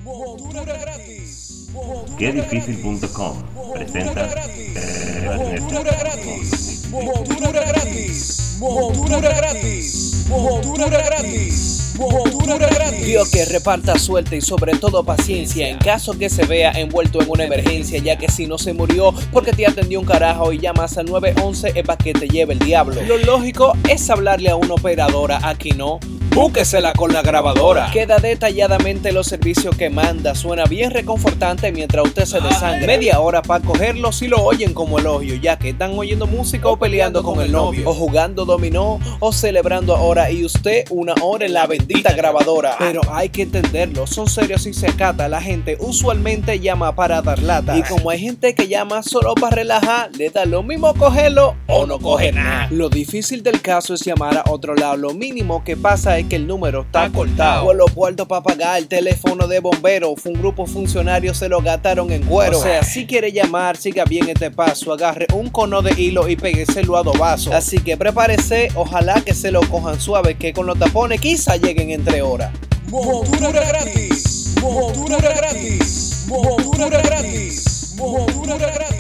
Moldura gratis. Quedifícil.com presenta Moldura gratis. Moldura gratis. Moldura gratis. Moldura gratis. Moldura gratis. Dios que reparta suerte y sobre todo paciencia en caso que se vea envuelto en una emergencia, ya que si no se murió porque te atendió un carajo y llamas al 911 es para que te lleve el diablo. Lo lógico es hablarle a una operadora, aquí no. Búsquesela con la grabadora. Queda detalladamente los servicios que manda. Suena bien reconfortante mientras usted se desangra. Media hora para cogerlo si lo oyen como elogio, ya que están oyendo música o peleando con el novio, o jugando dominó o celebrando ahora y usted una hora en la bendita grabadora. Pero hay que entenderlo, son serios y se acata. La gente usualmente llama para dar lata, y como hay gente que llama solo para relajar, le da lo mismo cogerlo o no coge nada. Lo difícil del caso es llamar a otro lado. Lo mínimo que pasa es que el número está cortado, o los cuartos para pagar el teléfono de bombero. Fue un grupo funcionario, se lo gastaron en cuero. O sea, si quiere llamar, siga bien este paso. Agarre un cono de hilo y pégueselo a 2 vasos. Así que prepárese, ojalá que se lo cojan suave, que con los tapones quizá lleguen entre horas. Moldura gratis. Moldura gratis. Moldura gratis. Moldura gratis.